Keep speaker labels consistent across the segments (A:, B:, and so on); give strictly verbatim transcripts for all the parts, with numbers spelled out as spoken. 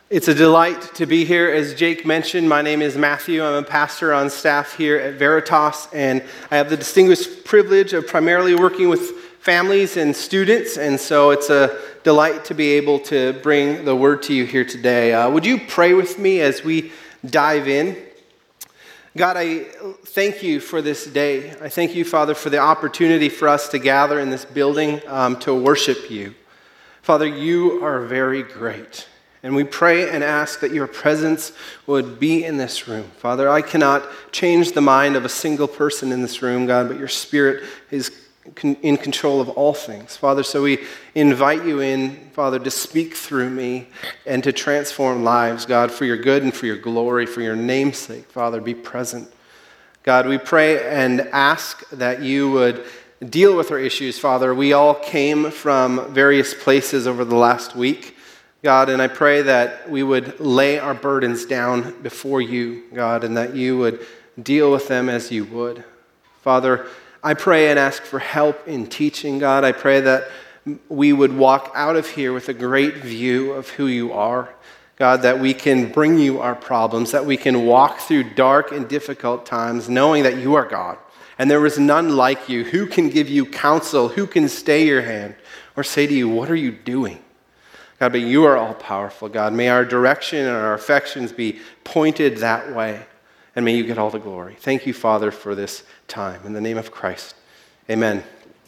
A: It's a delight to be here. As Jake mentioned, my name is Matthew. I'm a pastor on staff here at Veritas, and I have the distinguished privilege of primarily working with families and students, and so it's a delight to be able to bring the word to you here today. Uh, would you pray with me as we dive in? God, I thank you for this day. I thank you, Father, for the opportunity for us to gather in this building um, to worship you. Father, you are very great. And we pray and ask that your presence would be in this room. Father, I cannot change the mind of a single person in this room, God, but your Spirit is in control of all things. Father, so we invite you in, Father, to speak through me and to transform lives, God, for your good and for your glory, for your name's sake. Father, be present. God, we pray and ask that you would deal with our issues, Father. We all came from various places over the last week, God, and I pray that we would lay our burdens down before you, God, and that you would deal with them as you would. Father, I pray and ask for help in teaching, God. I pray that we would walk out of here with a great view of who you are, God, that we can bring you our problems, that we can walk through dark and difficult times knowing that you are God, and there is none like you. Who can give you counsel? Who can stay your hand or say to you, what are you doing? God, but you are all-powerful, God. May our direction and our affections be pointed that way, and may you get all the glory. Thank you, Father, for this time. In the name of Christ, amen.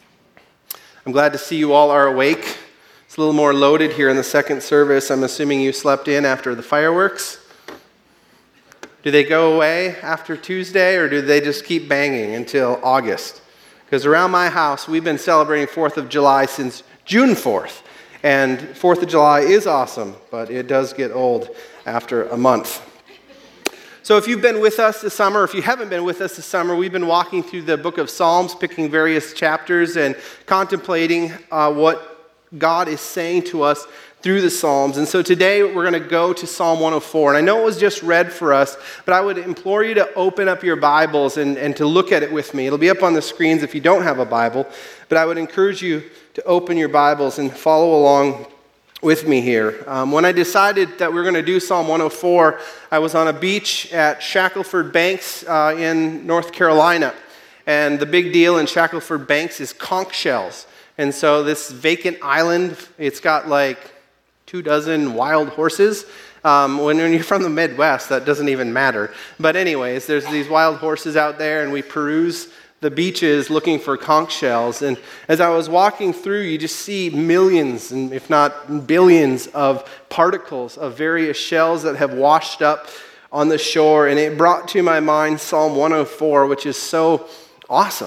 A: I'm glad to see you all are awake. It's a little more loaded here in the second service. I'm assuming you slept in after the fireworks. Do they go away after Tuesday, or do they just keep banging until August? Because around my house, we've been celebrating fourth of July since June fourth. And fourth of July is awesome, but it does get old after a month. So if you've been with us this summer, if you haven't been with us this summer, we've been walking through the book of Psalms, picking various chapters and contemplating uh, what God is saying to us through the Psalms. And so today we're going to go to Psalm one oh four. And I know it was just read for us, but I would implore you to open up your Bibles and, and to look at it with me. It'll be up on the screens if you don't have a Bible, but I would encourage you to open your Bibles and follow along with me here. Um, when I decided that we were going to do Psalm one oh four, I was on a beach at Shackelford Banks uh, in North Carolina. And the big deal in Shackelford Banks is conch shells. And so this vacant island, it's got like two dozen wild horses. Um, when, when you're from the Midwest, that doesn't even matter. But anyways, there's these wild horses out there, and we peruse the beaches looking for conch shells. And as I was walking through, you just see millions, and if not billions, of particles of various shells that have washed up on the shore. And it brought to my mind Psalm one oh four, which is so awesome.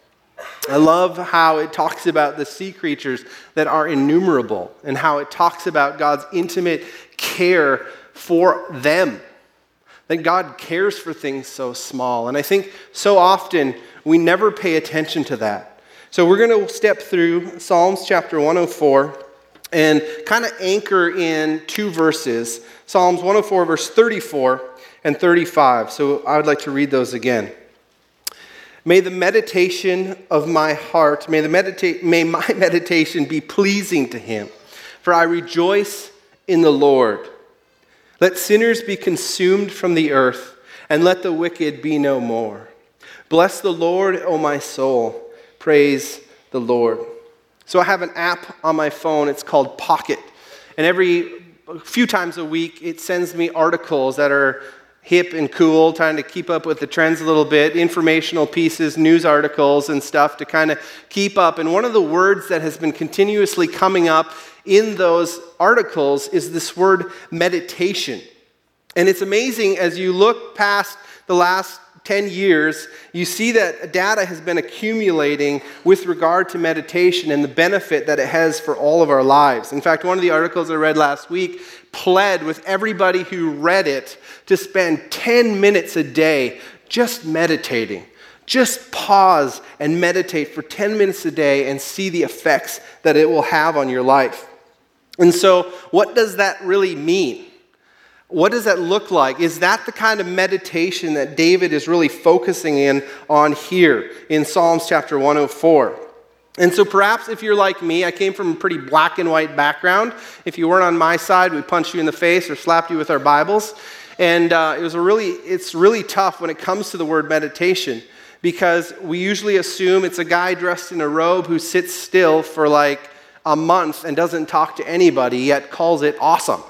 A: I love how it talks about the sea creatures that are innumerable, and how it talks about God's intimate care for them. That God cares for things so small. And I think so often we never pay attention to that. So we're going to step through Psalms chapter one oh four and kind of anchor in two verses. Psalms one oh four, verse thirty-four and thirty-five. So I would like to read those again. May the meditation of my heart, may the medita- may my meditation be pleasing to him, for I rejoice in the Lord. Let sinners be consumed from the earth, and let the wicked be no more. Bless the Lord, O my soul. Praise the Lord. So I have an app on my phone. It's called Pocket. And every few times a week, it sends me articles that are hip and cool, trying to keep up with the trends a little bit, informational pieces, news articles and stuff to kind of keep up. And one of the words that has been continuously coming up in those articles is this word meditation. And it's amazing as you look past the last ten years, you see that data has been accumulating with regard to meditation and the benefit that it has for all of our lives. In fact, one of the articles I read last week pled with everybody who read it to spend ten minutes a day just meditating. Just pause and meditate for ten minutes a day and see the effects that it will have on your life. And so, what does that really mean? What does that look like? Is that the kind of meditation that David is really focusing in on here in Psalms chapter one oh four? And so perhaps if you're like me, I came from a pretty black and white background. If you weren't on my side, we punched you in the face or slapped you with our Bibles. And uh, it was a really, it's really tough when it comes to the word meditation, because we usually assume it's a guy dressed in a robe who sits still for like a month and doesn't talk to anybody, yet calls it awesome.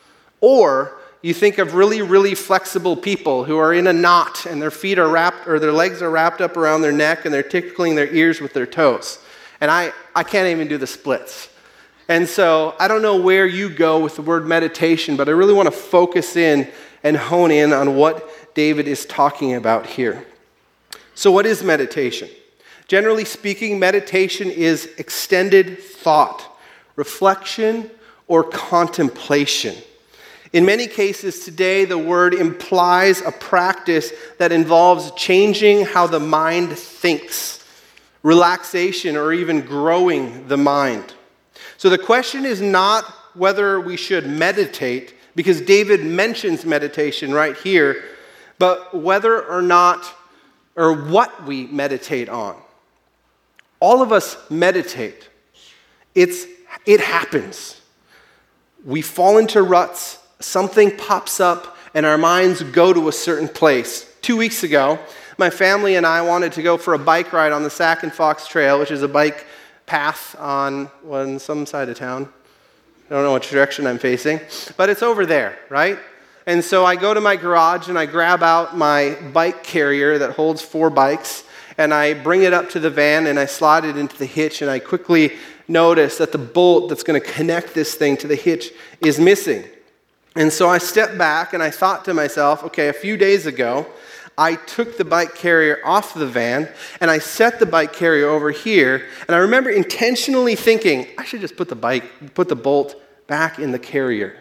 A: Or you think of really, really flexible people who are in a knot and their feet are wrapped, or their legs are wrapped up around their neck and they're tickling their ears with their toes. And I, I can't even do the splits. And so I don't know where you go with the word meditation, but I really want to focus in and hone in on what David is talking about here. So what is meditation? Generally speaking, meditation is extended thought, reflection, or contemplation. In many cases today, the word implies a practice that involves changing how the mind thinks, relaxation, or even growing the mind. So the question is not whether we should meditate, because David mentions meditation right here, but whether or not, or what we meditate on. All of us meditate. It's, it happens. We fall into ruts, something pops up, and our minds go to a certain place. Two weeks ago, my family and I wanted to go for a bike ride on the Sac and Fox Trail, which is a bike path on, on some side of town. I don't know which direction I'm facing, but it's over there, right? And so I go to my garage and I grab out my bike carrier that holds four bikes, and I bring it up to the van and I slide it into the hitch, and I quickly notice that the bolt that's going to connect this thing to the hitch is missing. And so I stepped back and I thought to myself, okay, a few days ago, I took the bike carrier off the van and I set the bike carrier over here, and I remember intentionally thinking, I should just put the bike, put the bolt back in the carrier.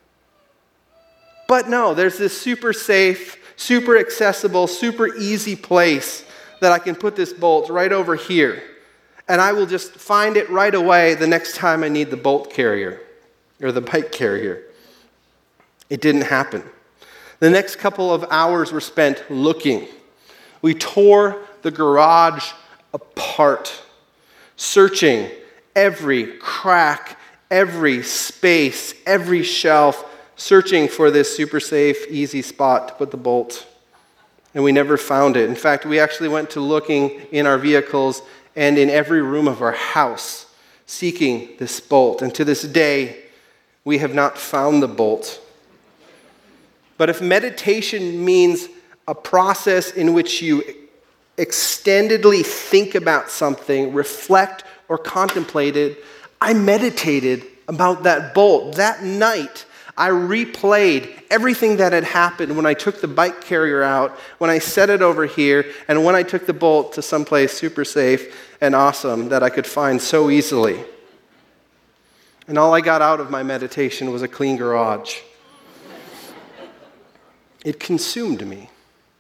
A: But no, there's this super safe, super accessible, super easy place that I can put this bolt right over here, and I will just find it right away the next time I need the bolt carrier or the bike carrier. It didn't happen. The next couple of hours were spent looking. We tore the garage apart, searching every crack, every space, every shelf, searching for this super safe, easy spot to put the bolt. And we never found it. In fact, we actually went to looking in our vehicles and in every room of our house, seeking this bolt. And to this day, we have not found the bolt. But if meditation means a process in which you extendedly think about something, reflect or contemplate it, I meditated about that bolt. That night, I replayed everything that had happened when I took the bike carrier out, when I set it over here, and when I took the bolt to someplace super safe and awesome that I could find so easily. And all I got out of my meditation was a clean garage. It consumed me.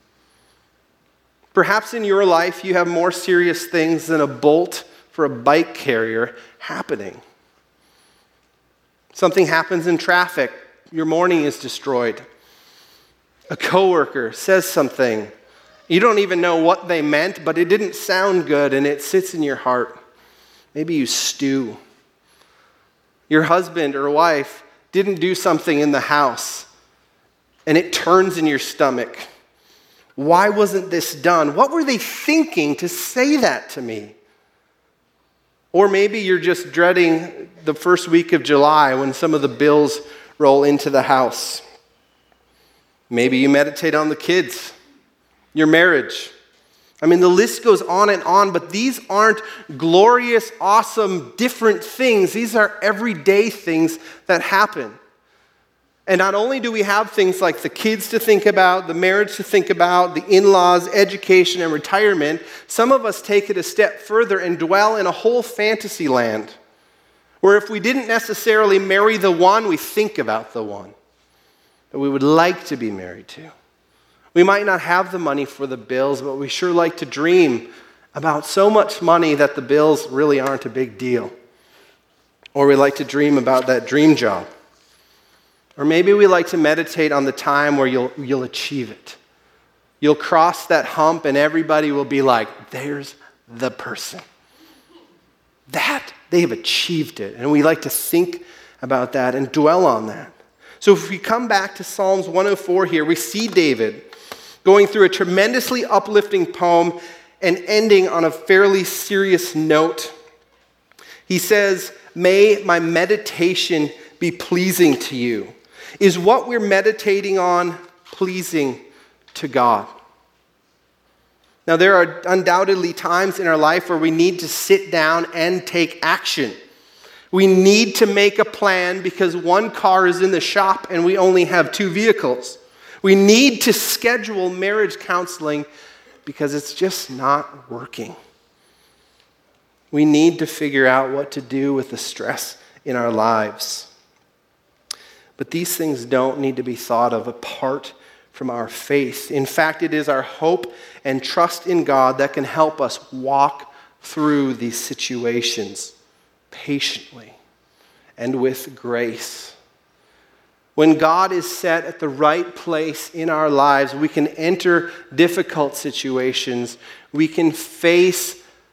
A: Perhaps in your life you have more serious things than a bolt for a bike carrier happening. Something happens in traffic. Your morning is destroyed. A coworker says something. You don't even know what they meant, but it didn't sound good, and it sits in your heart. Maybe you stew. Your husband or wife didn't do something in the house, and it turns in your stomach. Why wasn't this done? What were they thinking to say that to me? Or maybe you're just dreading the first week of July when some of the bills roll into the house. Maybe you meditate on the kids, your marriage. I mean, the list goes on and on, but these aren't glorious, awesome, different things. These are everyday things that happen. And not only do we have things like the kids to think about, the marriage to think about, the in-laws, education, and retirement, some of us take it a step further and dwell in a whole fantasy land where if we didn't necessarily marry the one, we think about the one that we would like to be married to. We might not have the money for the bills, but we sure like to dream about so much money that the bills really aren't a big deal. Or we like to dream about that dream job. Or maybe we like to meditate on the time where you'll, you'll achieve it. You'll cross that hump and everybody will be like, there's the person. that, they have achieved it. And we like to think about that and dwell on that. So if we come back to Psalms one oh four here, we see David going through a tremendously uplifting poem and ending on a fairly serious note. He says, "May my meditation be pleasing to you." Is what we're meditating on pleasing to God? Now, there are undoubtedly times in our life where we need to sit down and take action. We need to make a plan because one car is in the shop and we only have two vehicles. We need to schedule marriage counseling because it's just not working. We need to figure out what to do with the stress in our lives. But these things don't need to be thought of apart from our faith. In fact, it is our hope and trust in God that can help us walk through these situations patiently and with grace. When God is set at the right place in our lives, we can enter difficult situations. We can face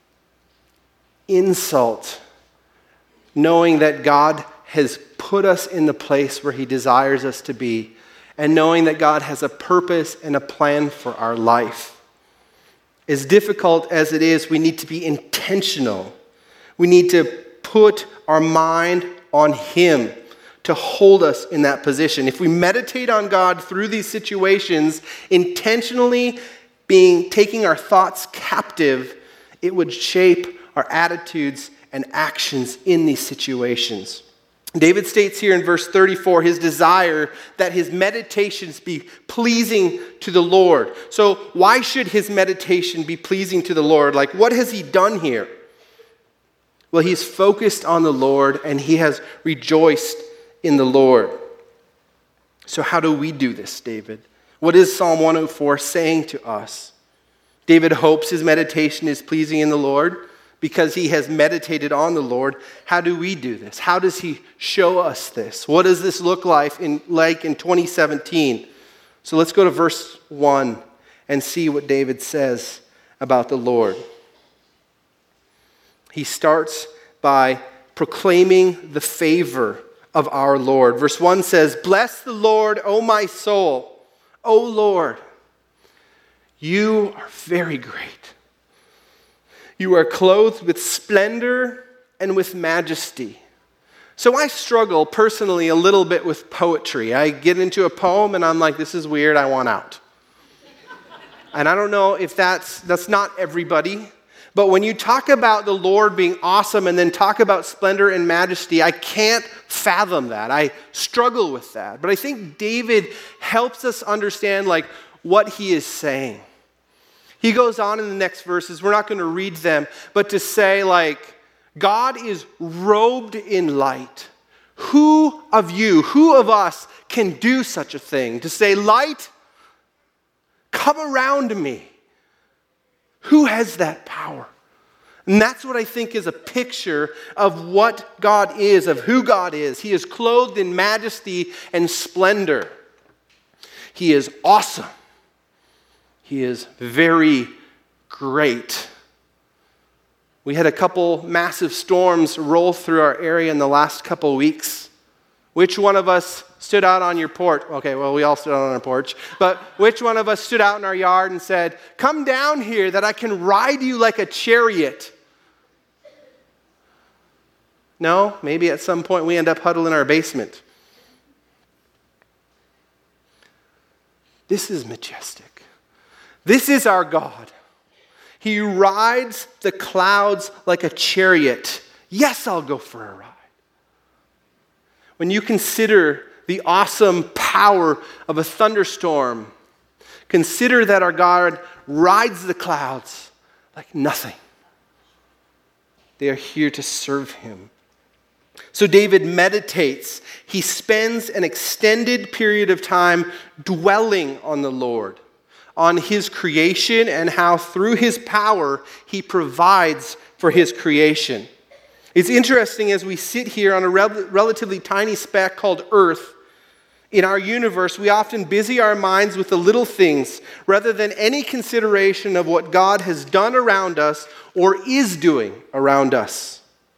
A: insult, knowing that God has put us in the place where He desires us to be, and knowing that God has a purpose and a plan for our life. As difficult as it is, we need to be intentional. We need to put our mind on Him to hold us in that position. If we meditate on God through these situations, intentionally being taking our thoughts captive, it would shape our attitudes and actions in these situations. David states here in verse thirty-four his desire that his meditations be pleasing to the Lord. So why should his meditation be pleasing to the Lord? Like, what has he done here? Well, he's focused on the Lord and he has rejoiced in the Lord. So how do we do this, David? What is Psalm one oh four saying to us? David hopes his meditation is pleasing in the Lord because he has meditated on the Lord. How do we do this? How does he show us this? What does this look like in, like in twenty seventeen? So let's go to verse one and see what David says about the Lord. He starts by proclaiming the favor of our Lord. Verse one says, "Bless the Lord, O my soul. O Lord, you are very great. You are clothed with splendor and with majesty." So I struggle personally a little bit with poetry. I get into a poem and I'm like, this is weird, I want out. And I don't know if that's that's not everybody, but when you talk about the Lord being awesome and then talk about splendor and majesty, I can't fathom that. I struggle with that. But I think David helps us understand like what he is saying. He goes on in the next verses, we're not going to read them, but to say like, God is robed in light. Who of you, who of us can do such a thing? To say, light, come around me. Who has that power? And that's what I think is a picture of what God is, of who God is. He is clothed in majesty and splendor. He is awesome. He is very great. We had a couple massive storms roll through our area in the last couple weeks. Which one of us stood out on your porch? Okay, well, we all stood out on our porch. But which one of us stood out in our yard and said, "Come down here that I can ride you like a chariot"? No, maybe at some point we end up huddled in our basement. This is majestic. This is our God. He rides the clouds like a chariot. Yes, I'll go for a ride. When you consider the awesome power of a thunderstorm, consider that our God rides the clouds like nothing. They are here to serve him. So David meditates. He spends an extended period of time dwelling on the Lord, on his creation and how through his power he provides for his creation. It's interesting as we sit here on a rel- relatively tiny speck called Earth. In our universe, we often busy our minds with the little things rather than any consideration of what God has done around us or is doing around us.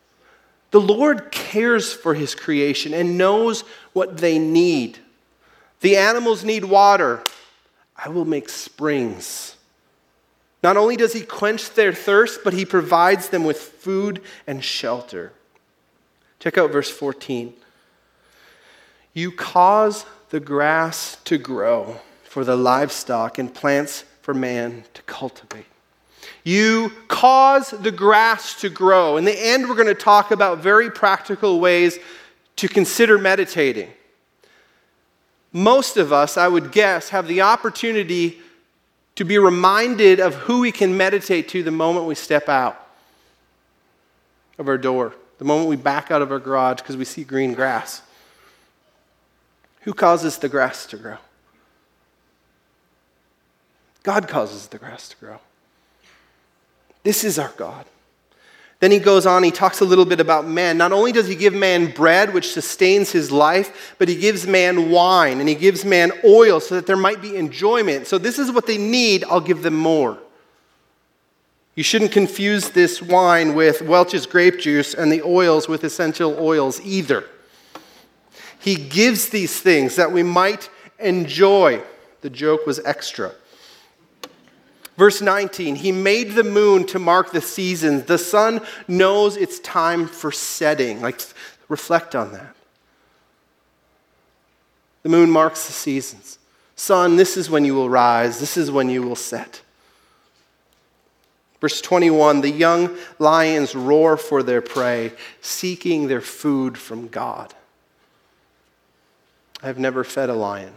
A: The Lord cares for his creation and knows what they need. The animals need water. I will make springs. Not only does he quench their thirst, but he provides them with food and shelter. Check out verse fourteen. You cause the grass to grow for the livestock and plants for man to cultivate. You cause the grass to grow. In the end, we're going to talk about very practical ways to consider meditating. Most of us, I would guess, have the opportunity to be reminded of who we can meditate to the moment we step out of our door, the moment we back out of our garage because we see green grass. Who causes the grass to grow? God causes the grass to grow. This is our God. Then he goes on, he talks a little bit about man. Not only does he give man bread, which sustains his life, but he gives man wine, and he gives man oil so that there might be enjoyment. So this is what they need, I'll give them more. You shouldn't confuse this wine with Welch's grape juice and the oils with essential oils either. He gives these things that we might enjoy. The joke was extra. Verse nineteen, he made the moon to mark the seasons. The sun knows it's time for setting. Like, reflect on that. The moon marks the seasons. Sun, this is when you will rise. This is when you will set. Verse twenty-one, the young lions roar for their prey, seeking their food from God. I have never fed a lion.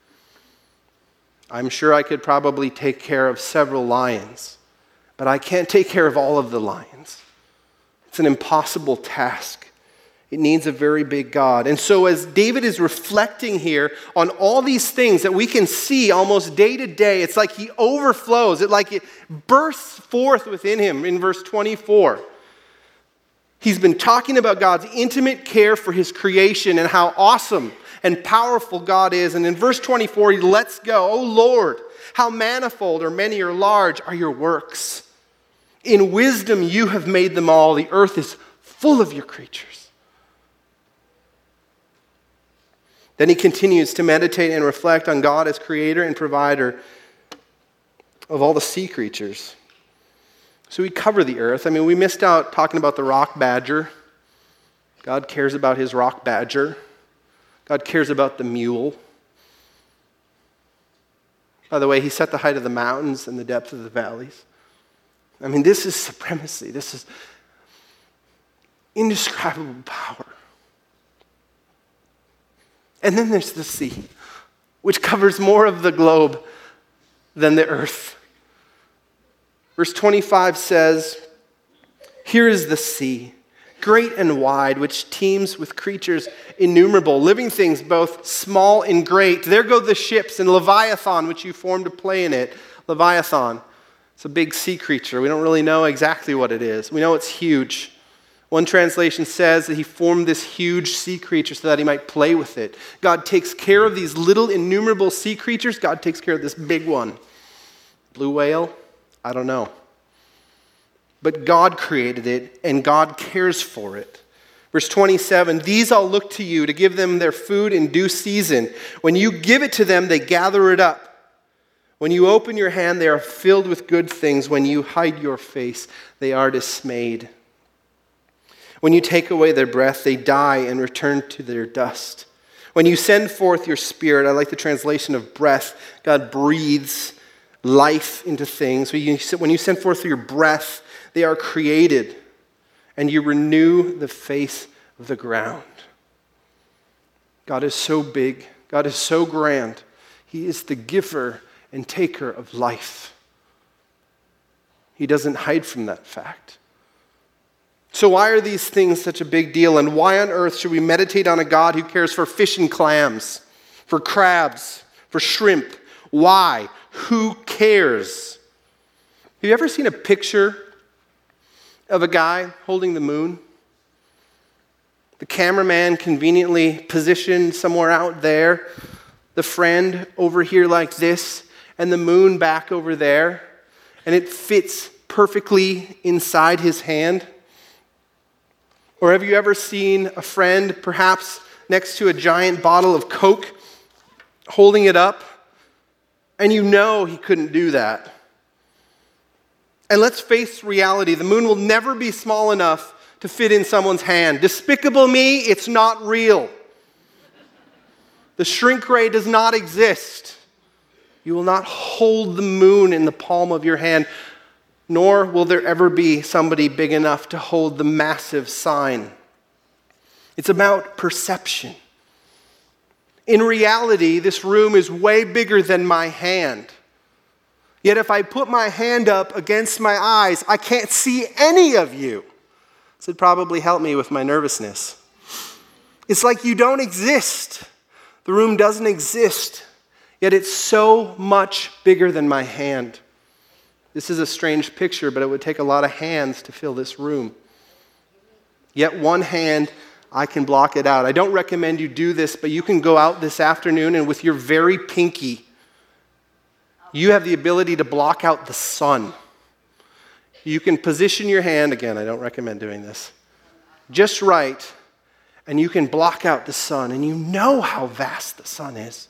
A: I'm sure I could probably take care of several lions, but I can't take care of all of the lions. It's an impossible task. It needs a very big God. And so as David is reflecting here on all these things that we can see almost day to day, it's like he overflows. It like it bursts forth within him in verse twenty-four. He's been talking about God's intimate care for his creation and how awesome and powerful God is. And in verse twenty-four, he lets go. Oh Lord, how manifold or many or large are your works. In wisdom you have made them all. The earth is full of your creatures. Then he continues to meditate and reflect on God as creator and provider of all the sea creatures. So we cover the earth. I mean, we missed out talking about the rock badger. God cares about his rock badger. God cares about the mule. By the way, he set the height of the mountains and the depth of the valleys. I mean, this is supremacy. This is indescribable power. And then there's the sea, which covers more of the globe than the earth. Verse twenty-five says, here is the sea, great and wide, which teems with creatures innumerable, living things both small and great. There go the ships and Leviathan, which you formed to play in it. Leviathan, it's a big sea creature. We don't really know exactly what it is. We know it's huge. One translation says that he formed this huge sea creature so that he might play with it. God takes care of these little innumerable sea creatures. God takes care of this big one. Blue whale? I don't know. But God created it, and God cares for it. Verse twenty-seven, these all look to you to give them their food in due season. When you give it to them, they gather it up. When you open your hand, they are filled with good things. When you hide your face, they are dismayed. When you take away their breath, they die and return to their dust. When you send forth your spirit, I like the translation of breath, God breathes life into things. When you, when you send forth your breath, they are created, and you renew the face of the ground. God is so big. God is so grand. He is the giver and taker of life. He doesn't hide from that fact. So why are these things such a big deal? And why on earth should we meditate on a God who cares for fish and clams, for crabs, for shrimp? Why? Who cares? Have you ever seen a picture of a guy holding the moon? The cameraman conveniently positioned somewhere out there, the friend over here like this, and the moon back over there, and it fits perfectly inside his hand. Or have you ever seen a friend, perhaps next to a giant bottle of Coke, holding it up, and you know he couldn't do that? And let's face reality, the moon will never be small enough to fit in someone's hand. Despicable Me, it's not real. The shrink ray does not exist. You will not hold the moon in the palm of your hand, nor will there ever be somebody big enough to hold the massive sign. It's about perception. In reality, this room is way bigger than my hand. Yet if I put my hand up against my eyes, I can't see any of you. This would probably help me with my nervousness. It's like you don't exist. The room doesn't exist. Yet it's so much bigger than my hand. This is a strange picture, but it would take a lot of hands to fill this room. Yet one hand, I can block it out. I don't recommend you do this, but you can go out this afternoon and with your very pinky, you have the ability to block out the sun. You can position your hand, again, I don't recommend doing this, just right, and you can block out the sun, and you know how vast the sun is.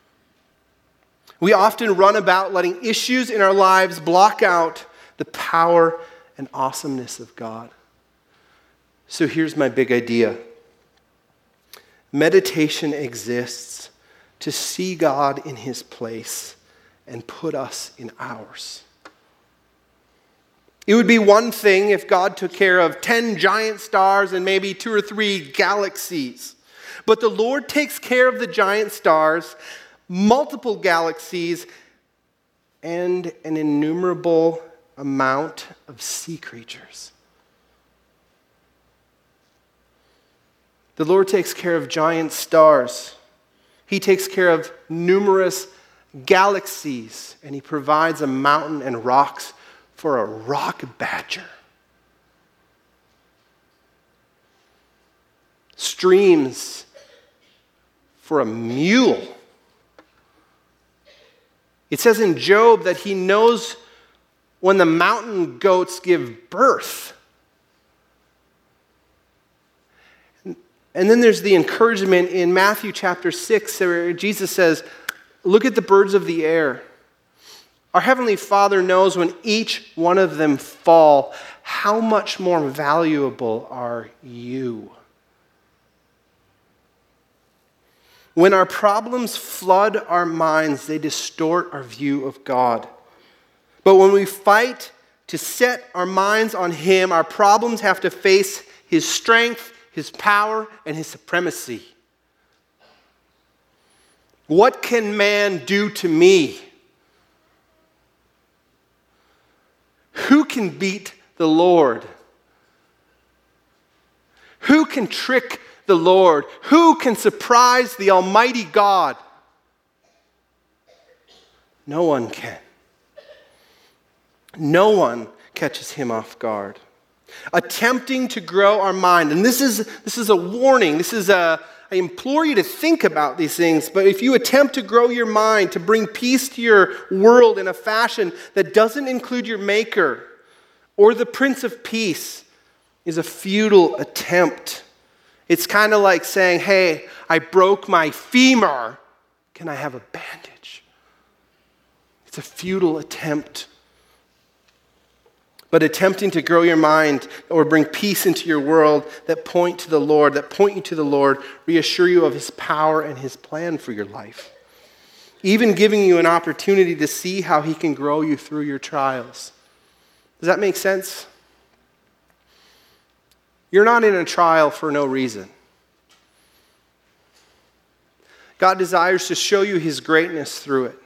A: We often run about letting issues in our lives block out the power and awesomeness of God. So here's my big idea. Meditation exists to see God in his place and put us in ours. It would be one thing if God took care of ten giant stars and maybe two or three galaxies. But the Lord takes care of the giant stars, multiple galaxies, and an innumerable amount of sea creatures. The Lord takes care of giant stars. He takes care of numerous galaxies, and he provides a mountain and rocks for a rock badger. Streams for a mule. It says in Job that he knows when the mountain goats give birth. And then there's the encouragement in Matthew chapter six where Jesus says, look at the birds of the air. Our Heavenly Father knows when each one of them fall, how much more valuable are you? When our problems flood our minds, they distort our view of God. But when we fight to set our minds on him, our problems have to face his strength, his power, and his supremacy. What can man do to me? Who can beat the Lord? Who can trick the Lord? Who can surprise the Almighty God? No one can. No one catches him off guard. Attempting to grow our mind, and this is this is a warning. This is a I implore you to think about these things, but if you attempt to grow your mind, to bring peace to your world in a fashion that doesn't include your Maker or the Prince of Peace, is a futile attempt. It's kind of like saying, hey, I broke my femur. Can I have a bandage? It's a futile attempt. But attempting to grow your mind or bring peace into your world that point to the Lord, that point you to the Lord, reassure you of his power and his plan for your life. Even giving you an opportunity to see how he can grow you through your trials. Does that make sense? You're not in a trial for no reason. God desires to show you his greatness through it.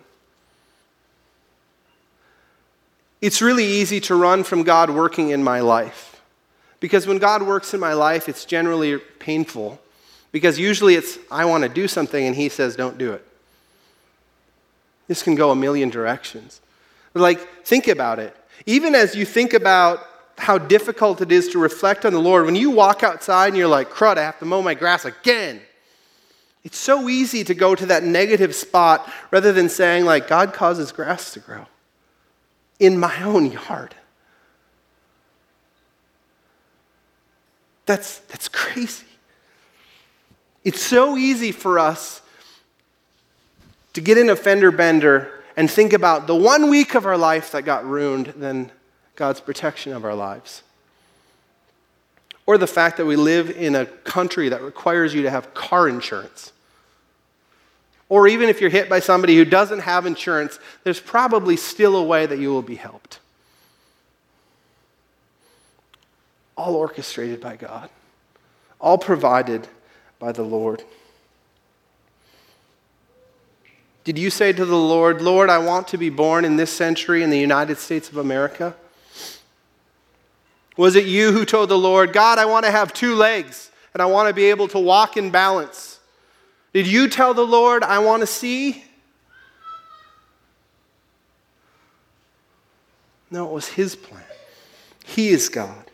A: It's really easy to run from God working in my life. Because when God works in my life, it's generally painful. Because usually it's, I want to do something, and he says, don't do it. This can go a million directions. But like, think about it. Even as you think about how difficult it is to reflect on the Lord, when you walk outside and you're like, crud, I have to mow my grass again. It's so easy to go to that negative spot rather than saying, like, God causes grass to grow in my own yard. That's, that's crazy. It's so easy for us to get in a fender bender and think about the one week of our life that got ruined than God's protection of our lives. Or the fact that we live in a country that requires you to have car insurance. Or even if you're hit by somebody who doesn't have insurance, there's probably still a way that you will be helped. All orchestrated by God. All provided by the Lord. Did you say to the Lord, Lord, I want to be born in this century in the United States of America? Was it you who told the Lord, God, I want to have two legs and I want to be able to walk in balance? Did you tell the Lord, I want to see? No, it was his plan. He is God.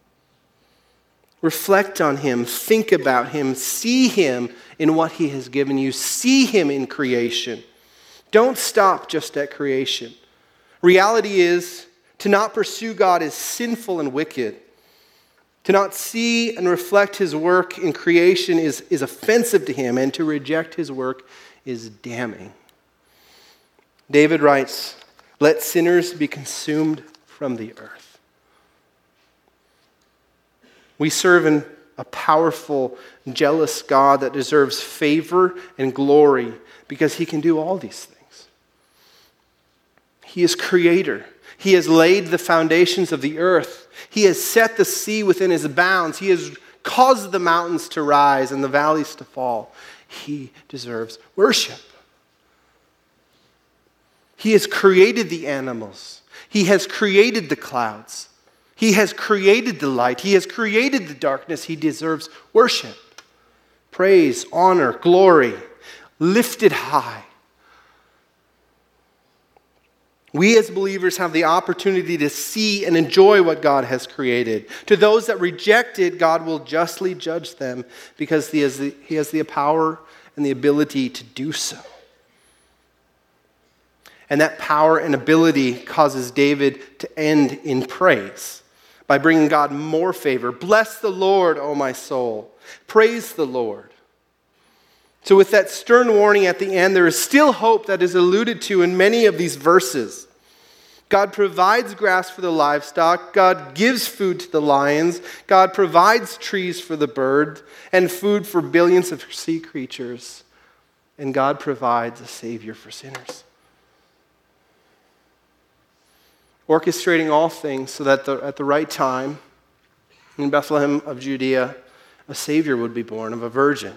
A: Reflect on him, think about him, see him in what he has given you, see him in creation. Don't stop just at creation. Reality is, to not pursue God is sinful and wicked. To not see and reflect his work in creation is, is offensive to him, and to reject his work is damning. David writes, let sinners be consumed from the earth. We serve in a powerful, jealous God that deserves favor and glory because he can do all these things. He is creator. He has laid the foundations of the earth. He has set the sea within his bounds. He has caused the mountains to rise and the valleys to fall. He deserves worship. He has created the animals. He has created the clouds. He has created the light. He has created the darkness. He deserves worship. Praise, honor, glory, lifted high. We as believers have the opportunity to see and enjoy what God has created. To those that reject it, God will justly judge them because he has the, he has the power and the ability to do so. And that power and ability causes David to end in praise by bringing God more favor. Bless the Lord, O my soul. Praise the Lord. So with that stern warning at the end, there is still hope that is alluded to in many of these verses. God provides grass for the livestock. God gives food to the lions. God provides trees for the bird and food for billions of sea creatures. And God provides a Savior for sinners. Orchestrating all things so that the, at the right time, in Bethlehem of Judea, a Savior would be born of a virgin.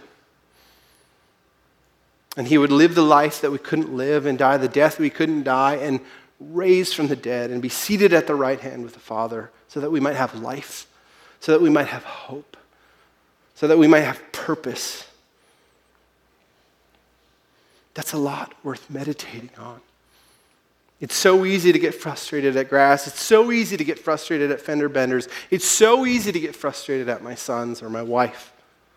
A: And he would live the life that we couldn't live and die the death we couldn't die and raise from the dead and be seated at the right hand with the Father so that we might have life, so that we might have hope, so that we might have purpose. That's a lot worth meditating on. It's so easy to get frustrated at grass. It's so easy to get frustrated at fender benders. It's so easy to get frustrated at my sons or my wife.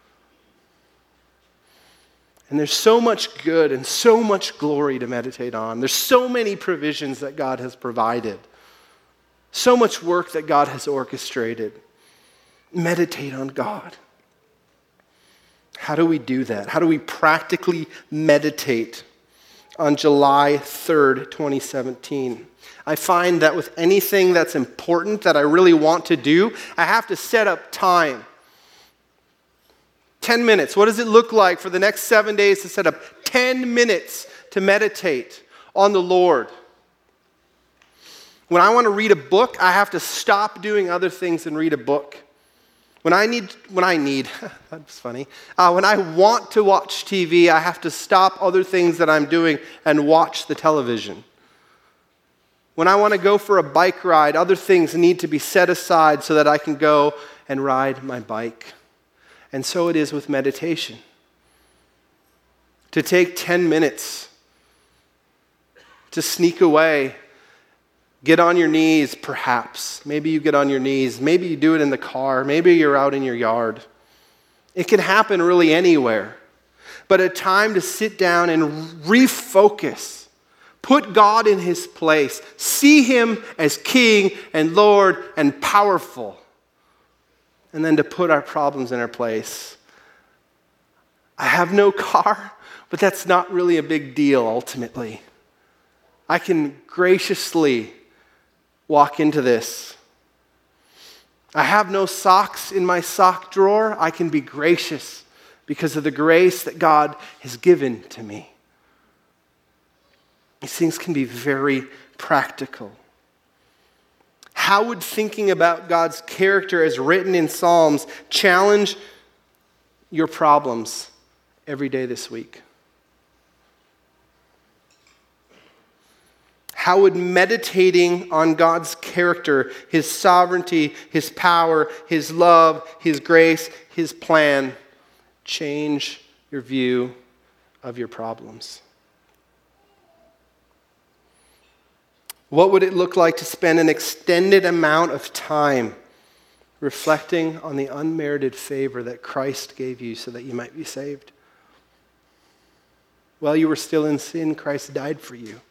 A: And there's so much good and so much glory to meditate on. There's so many provisions that God has provided. So much work that God has orchestrated. Meditate on God. How do we do that? How do we practically meditate? On July third, twenty seventeen. I find that with anything that's important that I really want to do, I have to set up time. ten minutes. What does it look like for the next seven days to set up ten minutes to meditate on the Lord? When I want to read a book, I have to stop doing other things and read a book. When I need, when I need, that's funny. Uh, when I want to watch T V, I have to stop other things that I'm doing and watch the television. When I want to go for a bike ride, other things need to be set aside so that I can go and ride my bike. And so it is with meditation. To take ten minutes to sneak away. Get on your knees, perhaps. Maybe you get on your knees. Maybe you do it in the car. Maybe you're out in your yard. It can happen really anywhere. But a time to sit down and refocus. Put God in his place. See him as King and Lord and powerful. and then to put our problems in our place. I have no car, but that's not really a big deal ultimately. I can graciously walk into this. I have no socks in my sock drawer. I can be gracious because of the grace that God has given to me. These things can be very practical. How would thinking about God's character as written in Psalms challenge your problems every day this week? How would meditating on God's character, His sovereignty, His power, His love, His grace, His plan change your view of your problems? What would it look like to spend an extended amount of time reflecting on the unmerited favor that Christ gave you so that you might be saved? While you were still in sin, Christ died for you.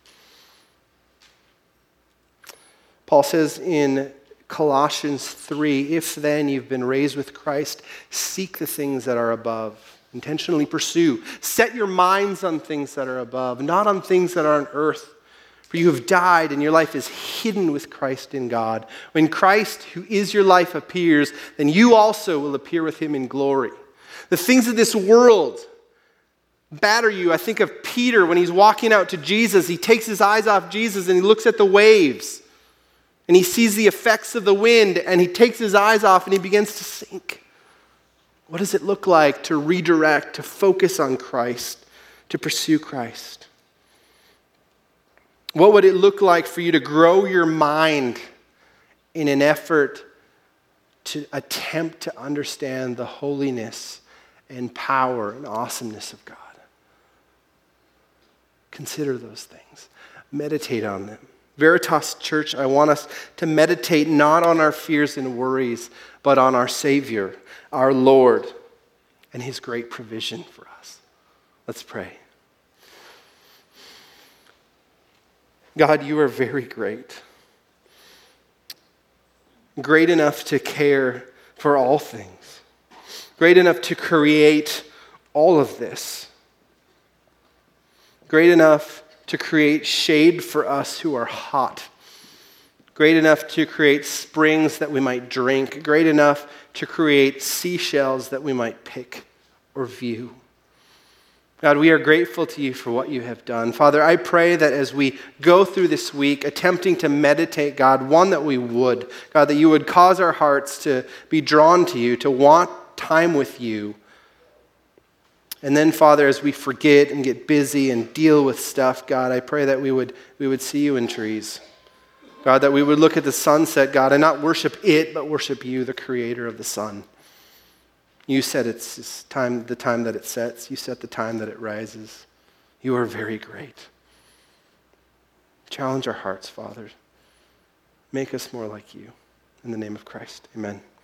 A: Paul says in Colossians three, if then you've been raised with Christ, seek the things that are above. Intentionally pursue. Set your minds on things that are above, not on things that are on earth. For you have died and your life is hidden with Christ in God. When Christ, who is your life, appears, then you also will appear with him in glory. The things of this world batter you. I think of Peter when he's walking out to Jesus. He takes his eyes off Jesus and he looks at the waves. And he sees the effects of the wind and he takes his eyes off and he begins to sink. What does it look like to redirect, to focus on Christ, to pursue Christ? What would it look like for you to grow your mind in an effort to attempt to understand the holiness and power and awesomeness of God? Consider those things. Meditate on them. Veritas Church, I want us to meditate not on our fears and worries, but on our Savior, our Lord, and his great provision for us. Let's pray. God, you are very great. Great enough to care for all things. Great enough to create all of this. Great enough to create shade for us who are hot. Great enough to create springs that we might drink. Great enough to create seashells that we might pick or view. God, we are grateful to you for what you have done. Father, I pray that as we go through this week attempting to meditate, God, one, that we would. God, that you would cause our hearts to be drawn to you, to want time with you. And then, Father, as we forget and get busy and deal with stuff, God, I pray that we would we would see you in trees. God, that we would look at the sunset, God, and not worship it, but worship you, the creator of the sun. You said it's time, the time that it sets. You set the time that it rises. You are very great. Challenge our hearts, Father. Make us more like you. In the name of Christ, amen.